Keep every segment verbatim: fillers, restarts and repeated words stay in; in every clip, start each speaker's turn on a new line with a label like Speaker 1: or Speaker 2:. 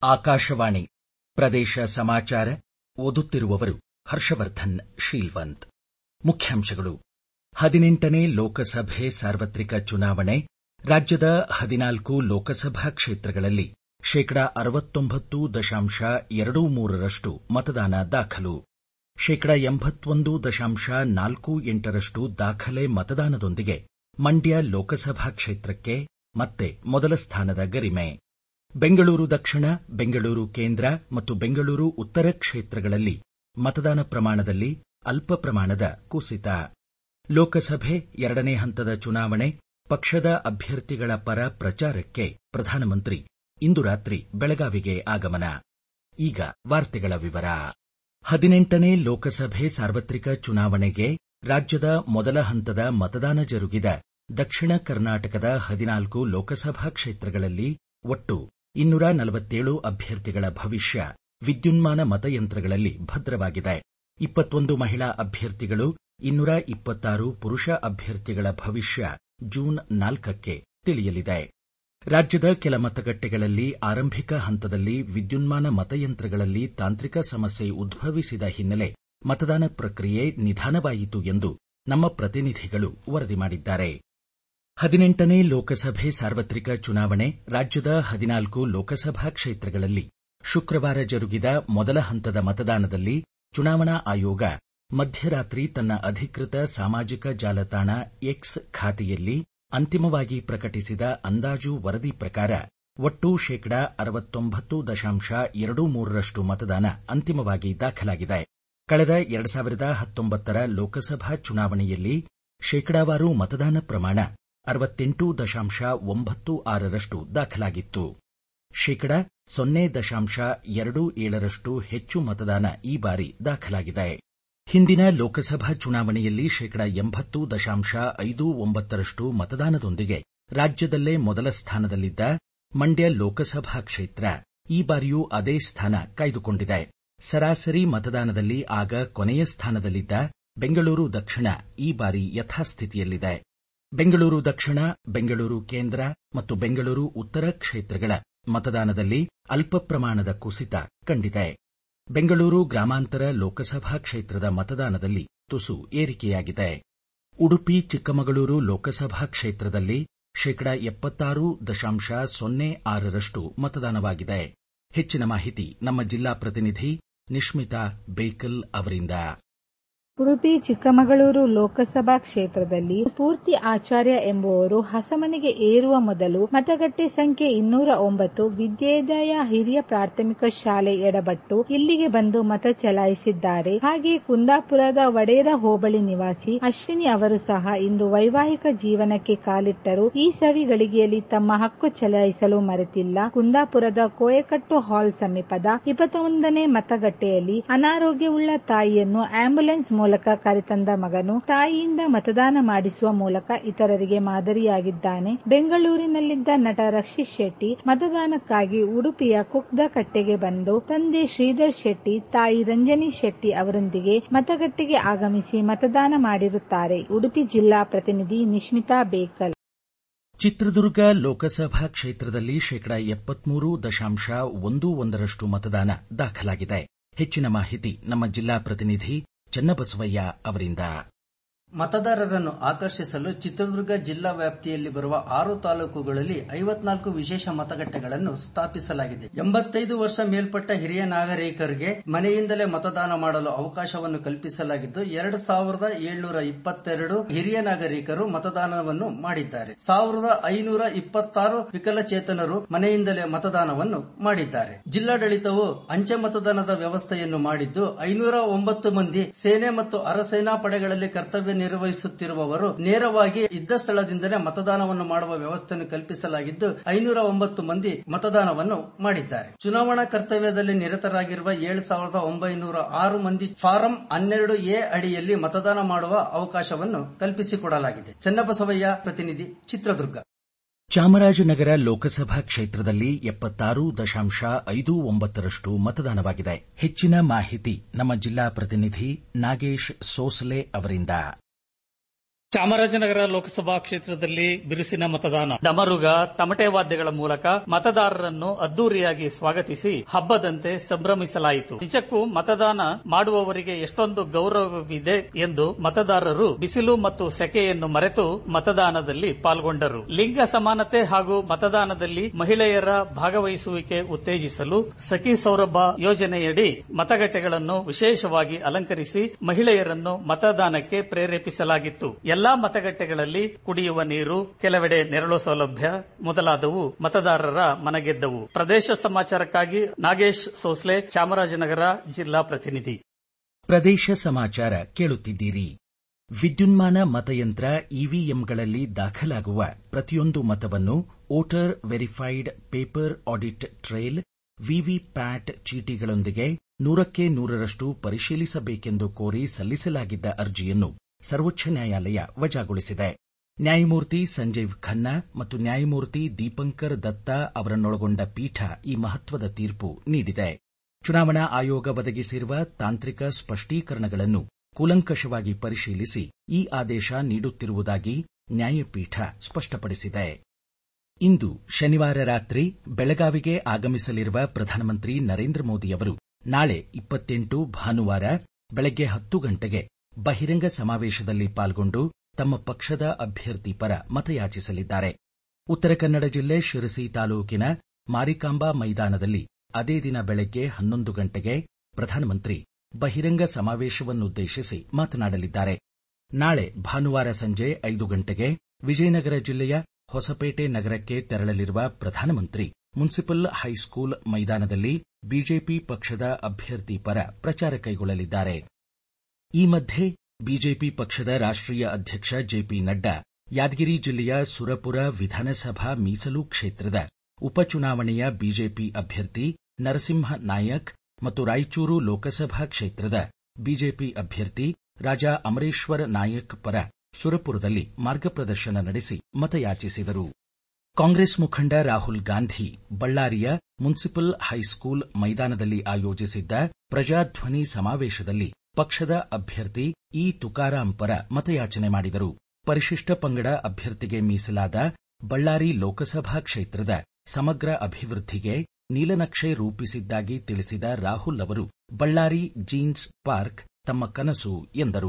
Speaker 1: ಆಕಾಶವಾಣಿ ಪ್ರದೇಶ ಸಮಾಚಾರ ಓದುತ್ತಿರುವವರು ಹರ್ಷವರ್ಧನ್ ಶೀಲ್ವಂತ್. ಮುಖ್ಯಾಂಶಗಳು. ಹದಿನೆಂಟನೇ ಲೋಕಸಭೆ ಸಾರ್ವತ್ರಿಕ ಚುನಾವಣೆ. ರಾಜ್ಯದ ಹದಿನಾಲ್ಕು ಲೋಕಸಭಾ ಕ್ಷೇತ್ರಗಳಲ್ಲಿ ಶೇಕಡ ಅರವತ್ತೊಂಬತ್ತು ದಶಾಂಶ ಎರಡು ಮೂರರಷ್ಟು ಮತದಾನ ದಾಖಲು. ಶೇಕಡ ಎಂಬತ್ತೊಂದು ದಶಾಂಶ ನಾಲ್ಕು ಎಂಟರಷ್ಟು ದಾಖಲೆ ಮತದಾನದೊಂದಿಗೆ ಮಂಡ್ಯ ಲೋಕಸಭಾ ಕ್ಷೇತ್ರಕ್ಕೆ ಮತ್ತೆ ಮೊದಲ ಸ್ಥಾನದ ಗರಿಮೆ. ಬೆಂಗಳೂರು ದಕ್ಷಿಣ, ಬೆಂಗಳೂರು ಕೇಂದ್ರ ಮತ್ತು ಬೆಂಗಳೂರು ಉತ್ತರ ಕ್ಷೇತ್ರಗಳಲ್ಲಿ ಮತದಾನ ಪ್ರಮಾಣದಲ್ಲಿ ಅಲ್ಪ ಪ್ರಮಾಣದ ಕುಸಿತ. ಲೋಕಸಭೆ ಎರಡನೇ ಹಂತದ ಚುನಾವಣೆ. ಪಕ್ಷದ ಅಭ್ಯರ್ಥಿಗಳ ಪರ ಪ್ರಚಾರಕ್ಕೆ ಪ್ರಧಾನಮಂತ್ರಿ ಇಂದು ರಾತ್ರಿ ಬೆಳಗಾವಿಗೆ ಆಗಮನ. ಈಗ ವಾರ್ತೆಗಳ ವಿವರ. ಹದಿನೆಂಟನೇ ಲೋಕಸಭೆ ಸಾರ್ವತ್ರಿಕ ಚುನಾವಣೆಗೆ ರಾಜ್ಯದ ಮೊದಲ ಹಂತದ ಮತದಾನ ಜರುಗಿದ ದಕ್ಷಿಣ ಕರ್ನಾಟಕದ ಹದಿನಾಲ್ಕು ಲೋಕಸಭಾ ಕ್ಷೇತ್ರಗಳಲ್ಲಿ ಒಟ್ಟು ಇನ್ನೂರ ನಲವತ್ತೇಳು ಅಭ್ಯರ್ಥಿಗಳ ಭವಿಷ್ಯ ವಿದ್ಯುನ್ಮಾನ ಮತಯಂತ್ರಗಳಲ್ಲಿ ಭದ್ರವಾಗಿದೆ. ಇಪ್ಪತ್ತೊಂದು ಮಹಿಳಾ ಅಭ್ಯರ್ಥಿಗಳು, ಇನ್ನೂರ ಇಪ್ಪತ್ತಾರು ಪುರುಷ ಅಭ್ಯರ್ಥಿಗಳ ಭವಿಷ್ಯ ಜೂನ್ ನಾಲ್ಕಕ್ಕೆ ತಿಳಿಯಲಿದೆ. ರಾಜ್ಯದ ಕೆಲ ಮತಗಟ್ಟೆಗಳಲ್ಲಿ ಆರಂಭಿಕ ಹಂತದಲ್ಲಿ ವಿದ್ಯುನ್ಮಾನ ಮತಯಂತ್ರಗಳಲ್ಲಿ ತಾಂತ್ರಿಕ ಸಮಸ್ಯೆ ಉದ್ಭವಿಸಿದ ಹಿನ್ನೆಲೆ ಮತದಾನ ಪ್ರಕ್ರಿಯೆ ನಿಧಾನವಾಯಿತು ಎಂದು ನಮ್ಮ ಪ್ರತಿನಿಧಿಗಳು ವರದಿ ಮಾಡಿದ್ದಾರೆ. ಹದಿನೆಂಟನೇ ಲೋಕಸಭೆ ಸಾರ್ವತ್ರಿಕ ಚುನಾವಣೆ. ರಾಜ್ಯದ ಹದಿನಾಲ್ಕು ಲೋಕಸಭಾ ಕ್ಷೇತ್ರಗಳಲ್ಲಿ ಶುಕ್ರವಾರ ಜರುಗಿದ ಮೊದಲ ಹಂತದ ಮತದಾನದಲ್ಲಿ ಚುನಾವಣಾ ಆಯೋಗ ಮಧ್ಯರಾತ್ರಿ ತನ್ನ ಅಧಿಕೃತ ಸಾಮಾಜಿಕ ಜಾಲತಾಣ ಎಕ್ಸ್ ಖಾತೆಯಲ್ಲಿ ಅಂತಿಮವಾಗಿ ಪ್ರಕಟಿಸಿದ ಅಂದಾಜು ವರದಿ ಪ್ರಕಾರ ಒಟ್ಟು ಶೇಕಡ ಅರವತ್ತೊಂಬತ್ತು ದಶಾಂಶ ಎರಡು ಮೂರರಷ್ಟು ಮತದಾನ ಅಂತಿಮವಾಗಿ ದಾಖಲಾಗಿದೆ. ಕಳೆದ ಎರಡು ಸಾವಿರದ ಹತ್ತೊಂಬತ್ತರ ಲೋಕಸಭಾ ಚುನಾವಣೆಯಲ್ಲಿ ಶೇಕಡಾವಾರು ಮತದಾನ ಪ್ರಮಾಣ ಅರವತ್ತೆಂಟು ದಶಾಂಶ ಒಂಬತ್ತು ಆರರಷ್ಟು ದಾಖಲಾಗಿತ್ತು. ಶೇಕಡ ಸೊನ್ನೆ ದಶಾಂಶ ಎರಡು ಏಳರಷ್ಟು ಹೆಚ್ಚು ಮತದಾನ ಈ ಬಾರಿ ದಾಖಲಾಗಿದೆ. ಹಿಂದಿನ ಲೋಕಸಭಾ ಚುನಾವಣೆಯಲ್ಲಿ ಶೇಕಡ ಎಂಬತ್ತು ದಶಾಂಶ ಐದು ಒಂಬತ್ತರಷ್ಟು ಮತದಾನದೊಂದಿಗೆ ರಾಜ್ಯದಲ್ಲೇ ಮೊದಲ ಸ್ಥಾನದಲ್ಲಿದ್ದ ಮಂಡ್ಯ ಲೋಕಸಭಾ ಕ್ಷೇತ್ರ ಈ ಬಾರಿಯೂ ಅದೇ ಸ್ಥಾನ ಕಾಯ್ದುಕೊಂಡಿದೆ. ಸರಾಸರಿ ಮತದಾನದಲ್ಲಿ ಆಗ ಕೊನೆಯ ಸ್ಥಾನದಲ್ಲಿದ್ದ ಬೆಂಗಳೂರು ದಕ್ಷಿಣ ಈ ಬಾರಿ ಯಥಾಸ್ಥಿತಿಯಲ್ಲಿದೆ. ಬೆಂಗಳೂರು ದಕ್ಷಿಣ, ಬೆಂಗಳೂರು ಕೇಂದ್ರ ಮತ್ತು ಬೆಂಗಳೂರು ಉತ್ತರ ಕ್ಷೇತ್ರಗಳ ಮತದಾನದಲ್ಲಿ ಅಲ್ಪ ಪ್ರಮಾಣದ ಕುಸಿತ ಕಂಡಿದೆ. ಬೆಂಗಳೂರು ಗ್ರಾಮಾಂತರ ಲೋಕಸಭಾ ಕ್ಷೇತ್ರದ ಮತದಾನದಲ್ಲಿ ತುಸು ಏರಿಕೆಯಾಗಿದೆ. ಉಡುಪಿ ಚಿಕ್ಕಮಗಳೂರು ಲೋಕಸಭಾ ಕ್ಷೇತ್ರದಲ್ಲಿ ಶೇಕಡ ಎಪ್ಪತ್ತಾರು ದಶಾಂಶ ಸೊನ್ನೆ ಆರರಷ್ಟು ಮತದಾನವಾಗಿದೆ. ಹೆಚ್ಚಿನ ಮಾಹಿತಿ ನಮ್ಮ ಜಿಲ್ಲಾ ಪ್ರತಿನಿಧಿ ನಿಶ್ಮಿತಾ ಬೇಕಲ್ ಅವರಿಂದ.
Speaker 2: ಉಡುಪಿ ಚಿಕ್ಕಮಗಳೂರು ಲೋಕಸಭಾ ಕ್ಷೇತ್ರದಲ್ಲಿ ಸ್ಫೂರ್ತಿ ಆಚಾರ್ಯ ಎಂಬುವರು ಹಸಮನೆಗೆ ಏರುವ ಮೊದಲು ಮತಗಟ್ಟೆ ಸಂಖ್ಯೆ ಇನ್ನೂರ ಒಂಬತ್ತು ವಿದ್ಯೋದಯ ಹಿರಿಯ ಪ್ರಾಥಮಿಕ ಶಾಲೆ ಎಡಬಟ್ಟು ಇಲ್ಲಿಗೆ ಬಂದು ಮತ ಚಲಾಯಿಸಿದ್ದಾರೆ. ಹಾಗೆ ಕುಂದಾಪುರದ ವಡೇರ ಹೋಬಳಿ ನಿವಾಸಿ ಅಶ್ವಿನಿ ಅವರು ಸಹ ಇಂದು ವೈವಾಹಿಕ ಜೀವನಕ್ಕೆ ಕಾಲಿಟ್ಟರು. ಈ ಸವಿ ಗಳಿಗೆಯಲ್ಲಿ ತಮ್ಮ ಹಕ್ಕು ಚಲಾಯಿಸಲು ಮರೆತಿಲ್ಲ. ಕುಂದಾಪುರದ ಕೋಯಕಟ್ಟು ಹಾಲ್ ಸಮೀಪದ ಇಪ್ಪತ್ತೊಂದನೇ ಮತಗಟ್ಟೆಯಲ್ಲಿ ಅನಾರೋಗ್ಯವುಳ್ಳ ತಾಯಿಯನ್ನು ಆಂಬ್ಯುಲೆನ್ಸ್ ಮೂಲಕ ಕರೆತಂದ ಮಗನು ತಾಯಿಯಿಂದ ಮತದಾನ ಮಾಡಿಸುವ ಮೂಲಕ ಇತರರಿಗೆ ಮಾದರಿಯಾಗಿದ್ದಾನೆ. ಬೆಂಗಳೂರಿನಲ್ಲಿದ್ದ ನಟ ರಕ್ಷಿತ್ ಶೆಟ್ಟಿ ಮತದಾನಕ್ಕಾಗಿ ಉಡುಪಿಯ ಕುಕ್ದಕಟ್ಟೆಗೆ ಬಂದು ತಂದೆ ಶ್ರೀಧರ್ ಶೆಟ್ಟಿ, ತಾಯಿ ರಂಜನಿ ಶೆಟ್ಟಿ ಅವರೊಂದಿಗೆ ಮತಗಟ್ಟೆಗೆ ಆಗಮಿಸಿ ಮತದಾನ ಮಾಡಿರುತ್ತಾರೆ. ಉಡುಪಿ ಜಿಲ್ಲಾ ಪ್ರತಿನಿಧಿ ನಿಶ್ಮಿತಾ ಬೇಕಲ್.
Speaker 1: ಚಿತ್ರದುರ್ಗ ಲೋಕಸಭಾ ಕ್ಷೇತ್ರದಲ್ಲಿ ಶೇಕಡ ಎಪ್ಪತ್ಮೂರು ದಶಾಂಶ ಒಂದು ಒಂದರಷ್ಟು ಮತದಾನ ದಾಖಲಾಗಿದೆ. ಹೆಚ್ಚಿನ ಮಾಹಿತಿ ನಮ್ಮ ಜಿಲ್ಲಾ ಪ್ರತಿನಿಧಿ ಚನ್ನಬಸವಯ್ಯ ಅವರಿಂದ.
Speaker 3: ಮತದಾರರನ್ನು ಆಕರ್ಷಿಸಲು ಚಿತ್ರದುರ್ಗ ಜಿಲ್ಲಾ ವ್ಯಾಪ್ತಿಯಲ್ಲಿ ಬರುವ ಆರು ತಾಲೂಕುಗಳಲ್ಲಿ ಐವತ್ನಾಲ್ಕು ವಿಶೇಷ ಮತಗಟ್ಟೆಗಳನ್ನು ಸ್ಥಾಪಿಸಲಾಗಿದೆ. ಎಂಬತ್ತೈದು ವರ್ಷ ಮೇಲ್ಪಟ್ಟ ಹಿರಿಯ ನಾಗರಿಕರಿಗೆ ಮನೆಯಿಂದಲೇ ಮತದಾನ ಮಾಡಲು ಅವಕಾಶವನ್ನು ಕಲ್ಪಿಸಲಾಗಿದ್ದು, ಎರಡು ಸಾವಿರದ ಏಳ್ನೂರ ಇಪ್ಪತ್ತೆರಡು ಹಿರಿಯ ನಾಗರಿಕರು ಮತದಾನವನ್ನು ಮಾಡಿದ್ದಾರೆ. ಸಾವಿರದ ಐನೂರ ಇಪ್ಪತ್ತಾರು ವಿಕಲಚೇತನರು ಮನೆಯಿಂದಲೇ ಮತದಾನವನ್ನು ಮಾಡಿದ್ದಾರೆ. ಜಿಲ್ಲಾಡಳಿತವು ಅಂಚೆ ಮತದಾನದ ವ್ಯವಸ್ಥೆಯನ್ನು ಮಾಡಿದ್ದು, ಐನೂರ ಒಂಬತ್ತು ಮಂದಿ ಸೇನೆ ಮತ್ತು ಅರಸೇನಾ ಪಡೆಗಳಲ್ಲಿ ಕರ್ತವ್ಯ ನಿರ್ವಹಿಸುತ್ತಿರುವವರು ನೇರವಾಗಿ ಇದ್ದ ಸ್ಥಳದಿಂದಲೇ ಮತದಾನವನ್ನು ಮಾಡುವ ವ್ಯವಸ್ಥೆಯನ್ನು ಕಲ್ಪಿಸಲಾಗಿದ್ದು, ಐನೂರ ಒಂಬತ್ತು ಮಂದಿ ಮತದಾನವನ್ನು ಮಾಡಿದ್ದಾರೆ. ಚುನಾವಣಾ ಕರ್ತವ್ಯದಲ್ಲಿ ನಿರತರಾಗಿರುವ ಏಳು ಸಾವಿರದ ಒಂಬೈನೂರ ಆರು ಮಂದಿ ಫಾರಂ ಹನ್ನೆರಡು ಎ ಅಡಿಯಲ್ಲಿ ಮತದಾನ ಮಾಡುವ ಅವಕಾಶವನ್ನು ಕಲ್ಪಿಸಿಕೊಡಲಾಗಿದೆ. ಚನ್ನಬಸವಯ್ಯ, ಪ್ರತಿನಿಧಿ, ಚಿತ್ರದುರ್ಗ.
Speaker 1: ಚಾಮರಾಜನಗರ ಲೋಕಸಭಾ ಕ್ಷೇತ್ರದಲ್ಲಿ ಎಪ್ಪತ್ತಾರು ದಶಾಂಶ ಐದು ಒಂಬತ್ತರಷ್ಟು ಮತದಾನವಾಗಿದೆ. ಹೆಚ್ಚಿನ ಮಾಹಿತಿ ನಮ್ಮ ಜಿಲ್ಲಾ ಪ್ರತಿನಿಧಿ ನಾಗೇಶ್ ಸೋಸಲೆ ಅವರಿಂದ.
Speaker 4: ಚಾಮರಾಜನಗರ ಲೋಕಸಭಾ ಕ್ಷೇತ್ರದಲ್ಲಿ ಬಿರುಸಿನ ಮತದಾನ. ಡಮರುಗ, ತಮಟೆ ವಾದ್ಯಗಳ ಮೂಲಕ ಮತದಾರರನ್ನು ಅದ್ದೂರಿಯಾಗಿ ಸ್ವಾಗತಿಸಿ ಹಬ್ಬದಂತೆ ಸಂಭ್ರಮಿಸಲಾಯಿತು. ನಿಜಕ್ಕೂ ಮತದಾನ ಮಾಡುವವರಿಗೆ ಎಷ್ಟೊಂದು ಗೌರವವಿದೆ ಎಂದು ಮತದಾರರು ಬಿಸಿಲು ಮತ್ತು ಸೆಕೆಯನ್ನು ಮರೆತು ಮತದಾನದಲ್ಲಿ ಪಾಲ್ಗೊಂಡರು. ಲಿಂಗ ಸಮಾನತೆ ಹಾಗೂ ಮತದಾನದಲ್ಲಿ ಮಹಿಳೆಯರ ಭಾಗವಹಿಸುವಿಕೆ ಉತ್ತೇಜಿಸಲು ಸಖಿ ಸೌರಭ ಯೋಜನೆಯಡಿ ಮತಗಟ್ಟೆಗಳನ್ನು ವಿಶೇಷವಾಗಿ ಅಲಂಕರಿಸಿ ಮಹಿಳೆಯರನ್ನು ಮತದಾನಕ್ಕೆ ಪ್ರೇರೇಪಿಸಲಾಗಿತ್ತು. ಎಲ್ಲಾ ಮತಗಟ್ಟೆಗಳಲ್ಲಿ ಕುಡಿಯುವ ನೀರು, ಕೆಲವೆಡೆ ನೆರಳು ಸೌಲಭ್ಯ ಮೊದಲಾದವು ಮತದಾರರ ಮನಗೆದ್ದವು. ಪ್ರದೇಶ ಸಮಾಚಾರಕ್ಕಾಗಿ ನಾಗೇಶ್ ಸೋಸ್ಲೆ, ಚಾಮರಾಜನಗರ ಜಿಲ್ಲಾ ಪ್ರತಿನಿಧಿ.
Speaker 1: ಪ್ರದೇಶ ಸಮಾಚಾರ ಕೇಳುತ್ತಿದ್ದೀರಿ. ವಿದ್ಯುನ್ಮಾನ ಮತಯಂತ್ರ ಇವಿಎಂಗಳಲ್ಲಿ ದಾಖಲಾಗುವ ಪ್ರತಿಯೊಂದು ಮತವನ್ನು voter verified paper audit trail VVPAT ಚೀಟಿಗಳೊಂದಿಗೆ ನೂರಕ್ಕೆ ನೂರರಷ್ಟು ಪರಿಶೀಲಿಸಬೇಕೆಂದು ಕೋರಿ ಸಲ್ಲಿಸಲಾಗಿದ್ದ ಅರ್ಜಿಯನ್ನು ಸರ್ವೋಚ್ಚ ನ್ಯಾಯಾಲಯ ವಜಾಗೊಳಿಸಿದೆ. ನ್ಯಾಯಮೂರ್ತಿ ಸಂಜೀವ್ ಖನ್ನಾ ಮತ್ತು ನ್ಯಾಯಮೂರ್ತಿ ದೀಪಂಕರ್ ದತ್ತಾ ಅವರನ್ನೊಳಗೊಂಡ ಪೀಠ ಈ ಮಹತ್ವದ ತೀರ್ಪು ನೀಡಿದೆ. ಚುನಾವಣಾ ಆಯೋಗ ಒದಗಿಸಿರುವ ತಾಂತ್ರಿಕ ಸ್ಪಷ್ಟೀಕರಣಗಳನ್ನು ಕೂಲಂಕಷವಾಗಿ ಪರಿಶೀಲಿಸಿ ಈ ಆದೇಶ ನೀಡುತ್ತಿರುವುದಾಗಿ ನ್ಯಾಯಪೀಠ ಸ್ಪಷ್ಟಪಡಿಸಿದೆ. ಇಂದು ಶನಿವಾರ ರಾತ್ರಿ ಬೆಳಗಾವಿಗೆ ಆಗಮಿಸಲಿರುವ ಪ್ರಧಾನಮಂತ್ರಿ ನರೇಂದ್ರ ಮೋದಿ ಅವರು ನಾಳೆ ಇಪ್ಪತ್ತೆಂಟು ಭಾನುವಾರ ಬೆಳಗ್ಗೆ ಹತ್ತು ಗಂಟೆಗೆ ಬಹಿರಂಗ ಸಮಾವೇಶದಲ್ಲಿ ಪಾಲ್ಗೊಂಡು ತಮ್ಮ ಪಕ್ಷದ ಅಭ್ಯರ್ಥಿ ಪರ ಮತಯಾಚಿಸಲಿದ್ದಾರೆ. ಉತ್ತರ ಕನ್ನಡ ಜಿಲ್ಲೆ ಶಿರಸಿ ತಾಲೂಕಿನ ಮಾರಿಕಾಂಬಾ ಮೈದಾನದಲ್ಲಿ ಅದೇ ದಿನ ಬೆಳಗ್ಗೆ ಹನ್ನೊಂದು ಗಂಟೆಗೆ ಪ್ರಧಾನಮಂತ್ರಿ ಬಹಿರಂಗ ಸಮಾವೇಶವನ್ನುದ್ದೇಶಿಸಿ ಮಾತನಾಡಲಿದ್ದಾರೆ. ನಾಳೆ ಭಾನುವಾರ ಸಂಜೆ ಐದು ಗಂಟೆಗೆ ವಿಜಯನಗರ ಜಿಲ್ಲೆಯ ಹೊಸಪೇಟೆ ನಗರಕ್ಕೆ ತೆರಳಲಿರುವ ಪ್ರಧಾನಮಂತ್ರಿ ಮುನ್ಸಿಪಲ್ ಹೈಸ್ಕೂಲ್ ಮೈದಾನದಲ್ಲಿ ಬಿಜೆಪಿ ಪಕ್ಷದ ಅಭ್ಯರ್ಥಿ ಪರ ಪ್ರಚಾರ ಕೈಗೊಳ್ಳಲಿದ್ದಾರೆ. ಈ ಮಧ್ಯೆ ಬಿಜೆಪಿ ಪಕ್ಷದ ರಾಷ್ಟ್ರೀಯ ಅಧ್ಯಕ್ಷ ಜೆಪಿ ನಡ್ಡಾ ಯಾದಗಿರಿ ಜಿಲ್ಲೆಯ ಸುರಪುರ ವಿಧಾನಸಭಾ ಮೀಸಲು ಕ್ಷೇತ್ರದ ಉಪಚುನಾವಣೆಯ ಬಿಜೆಪಿ ಅಭ್ಯರ್ಥಿ ನರಸಿಂಹ ನಾಯಕ್ ಮತ್ತು ರಾಯಚೂರು ಲೋಕಸಭಾ ಕ್ಷೇತ್ರದ ಬಿಜೆಪಿ ಅಭ್ಯರ್ಥಿ ರಾಜಾ ಅಮರೇಶ್ವರ ನಾಯಕ್ ಪರ ಸುರಪುರದಲ್ಲಿ ಮಾರ್ಗಪ್ರದರ್ಶನ ನಡೆಸಿ ಮತಯಾಚಿಸಿದರು. ಕಾಂಗ್ರೆಸ್ ಮುಖಂಡ ರಾಹುಲ್ ಗಾಂಧಿ ಬಳ್ಳಾರಿಯ ಮುನ್ಸಿಪಲ್ ಹೈಸ್ಕೂಲ್ ಮೈದಾನದಲ್ಲಿ ಆಯೋಜಿಸಿದ್ದ ಪ್ರಜಾಧ್ವನಿ ಸಮಾವೇಶದಲ್ಲಿ ಪಕ್ಷದ ಅಭ್ಯರ್ಥಿ ಇ ತುಕಾರಾಂ ಪರ ಮತಯಾಚನೆ ಮಾಡಿದರು. ಪರಿಶಿಷ್ಟ ಪಂಗಡ ಅಭ್ಯರ್ಥಿಗೆ ಮೀಸಲಾದ ಬಳ್ಳಾರಿ ಲೋಕಸಭಾ ಕ್ಷೇತ್ರದ ಸಮಗ್ರ ಅಭಿವೃದ್ಧಿಗೆ ನೀಲನಕ್ಷೆ ರೂಪಿಸಿದ್ದಾಗಿ ತಿಳಿಸಿದ ರಾಹುಲ್ ಅವರು ಬಳ್ಳಾರಿ ಜೀನ್ಸ್ ಪಾರ್ಕ್ ತಮ್ಮ ಕನಸು ಎಂದರು.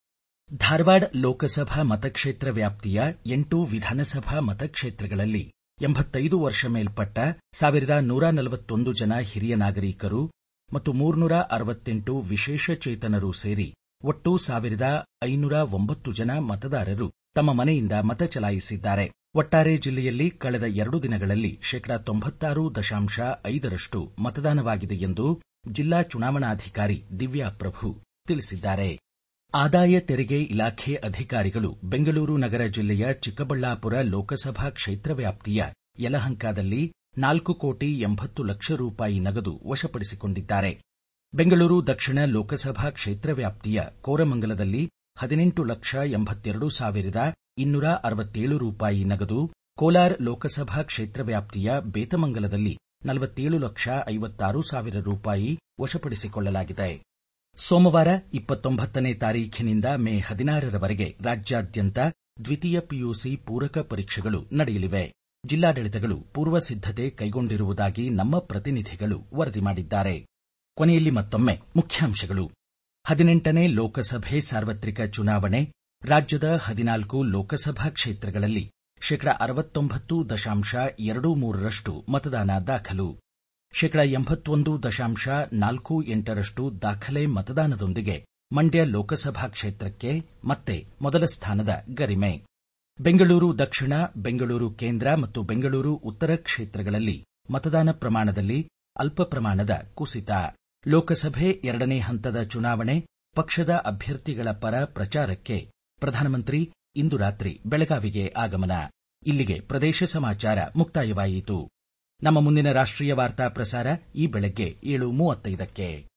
Speaker 1: ಧಾರವಾಡ ಲೋಕಸಭಾ ಮತಕ್ಷೇತ್ರ ವ್ಯಾಪ್ತಿಯ ಎಂಟು ವಿಧಾನಸಭಾ ಮತಕ್ಷೇತ್ರಗಳಲ್ಲಿ ಎಂಬತ್ತೈದು ವರ್ಷ ಮೇಲ್ಪಟ್ಟ ಸಾವಿರದ ನೂರ ನಲವತ್ತೊಂದು ಜನ ಹಿರಿಯ ನಾಗರಿಕರು ಮತ್ತು ಮೂರ್ನೂರ ಅರವತ್ತೆಂಟು ವಿಶೇಷಚೇತನರು ಸೇರಿ ಒಟ್ಟು ಸಾವಿರದ ಐನೂರ ಒಂಬತ್ತು ಜನ ಮತದಾರರು ತಮ್ಮ ಮನೆಯಿಂದ ಮತ ಚಲಾಯಿಸಿದ್ದಾರೆ. ಒಟ್ಟಾರೆ ಜಿಲ್ಲೆಯಲ್ಲಿ ಕಳೆದ ಎರಡು ದಿನಗಳಲ್ಲಿ ಶೇಕಡಾ ತೊಂಬತ್ತಾರು ದಶಾಂಶ ಐದರಷ್ಟು ಮತದಾನವಾಗಿದೆ ಎಂದು ಜಿಲ್ಲಾ ಚುನಾವಣಾಧಿಕಾರಿ ದಿವ್ಯಾ ಪ್ರಭು ತಿಳಿಸಿದ್ದಾರೆ. ಆದಾಯ ತೆರಿಗೆ ಇಲಾಖೆ ಅಧಿಕಾರಿಗಳು ಬೆಂಗಳೂರು ನಗರ ಜಿಲ್ಲೆಯ ಚಿಕ್ಕಬಳ್ಳಾಪುರ ಲೋಕಸಭಾ ಕ್ಷೇತ್ರ ವ್ಯಾಪ್ತಿಯ ಯಲಹಂಕದಲ್ಲಿ ನಾಲ್ಕು ಕೋಟಿ ಎಂಬತ್ತು ಲಕ್ಷ ರೂಪಾಯಿ ನಗದು ವಶಪಡಿಸಿಕೊಂಡಿದ್ದಾರೆ. ಬೆಂಗಳೂರು ದಕ್ಷಿಣ ಲೋಕಸಭಾ ಕ್ಷೇತ್ರ ವ್ಯಾಪ್ತಿಯ ಕೋರಮಂಗಲದಲ್ಲಿ ಹದಿನೆಂಟು ಲಕ್ಷ ಎಂಬತ್ತೆರಡು ಸಾವಿರದ ಇನ್ನೂರ ಅರವತ್ತೇಳು ರೂಪಾಯಿ ನಗದು, ಕೋಲಾರ ಲೋಕಸಭಾ ಕ್ಷೇತ್ರ ವ್ಯಾಪ್ತಿಯ ಬೇತಮಂಗಲದಲ್ಲಿ ನಲವತ್ತೇಳು ಲಕ್ಷ ಐವತ್ತಾರು ಸಾವಿರ ರೂಪಾಯಿ ವಶಪಡಿಸಿಕೊಳ್ಳಲಾಗಿದೆ. ಸೋಮವಾರ ಇಪ್ಪತ್ತೊಂಬತ್ತನೇ ತಾರೀಖಿನಿಂದ ಮೇ ಹದಿನಾರರವರೆಗೆ ರಾಜ್ಯಾದ್ಯಂತ ದ್ವಿತೀಯ ಪಿಯುಸಿ ಪೂರಕ ಪರೀಕ್ಷೆಗಳು ನಡೆಯಲಿವೆ. ಜಿಲ್ಲಾಡಳಿತಗಳು ಪೂರ್ವ ಸಿದ್ಧತೆ ಕೈಗೊಂಡಿರುವುದಾಗಿ ನಮ್ಮ ಪ್ರತಿನಿಧಿಗಳು ವರದಿ ಮಾಡಿದ್ದಾರೆ. ಕೊನೆಯಲ್ಲಿ ಮತ್ತೊಮ್ಮೆ ಮುಖ್ಯಾಂಶಗಳು. ಹದಿನೆಂಟನೇ ಲೋಕಸಭೆ ಸಾರ್ವತ್ರಿಕ ಚುನಾವಣೆ. ರಾಜ್ಯದ ಹದಿನಾಲ್ಕು ಲೋಕಸಭಾ ಕ್ಷೇತ್ರಗಳಲ್ಲಿ ಶೇಕಡಾ ಅರವತ್ತೊಂಬತ್ತು ದಶಾಂಶ ಎರಡು ಮೂರರಷ್ಟು ಮತದಾನ ದಾಖಲು. ಶೇಕಡಾ ಎಂಬತ್ತೊಂದು ದಶಾಂಶ ನಾಲ್ಕು ಎಂಟರಷ್ಟು ದಾಖಲೆ ಮತದಾನದೊಂದಿಗೆ ಮಂಡ್ಯ ಲೋಕಸಭಾ ಕ್ಷೇತ್ರಕ್ಕೆ ಮತ್ತೆ ಮೊದಲ ಸ್ಥಾನದ ಗರಿಮೆ. ಬೆಂಗಳೂರು ದಕ್ಷಿಣ, ಬೆಂಗಳೂರು ಕೇಂದ್ರ ಮತ್ತು ಬೆಂಗಳೂರು ಉತ್ತರ ಕ್ಷೇತ್ರಗಳಲ್ಲಿ ಮತದಾನ ಪ್ರಮಾಣದಲ್ಲಿ ಅಲ್ಪ ಪ್ರಮಾಣದ ಕುಸಿತ. ಲೋಕಸಭೆ ಎರಡನೇ ಹಂತದ ಚುನಾವಣೆ. ಪಕ್ಷದ ಅಭ್ಯರ್ಥಿಗಳ ಪರ ಪ್ರಚಾರಕ್ಕೆ ಪ್ರಧಾನಮಂತ್ರಿ ಇಂದು ರಾತ್ರಿ ಬೆಳಗಾವಿಗೆ ಆಗಮನ. ಇಲ್ಲಿಗೆ ಪ್ರದೇಶ ಸಮಾಚಾರ ಮುಕ್ತಾಯವಾಯಿತು. ನಮ್ಮ ಮುಂದಿನ ರಾಷ್ಟ್ರೀಯ ವಾರ್ತಾ ಪ್ರಸಾರ ಈ ಬೆಳಗ್ಗೆ ಏಳು ಮೂವತ್ತೈದಕ್ಕೆ.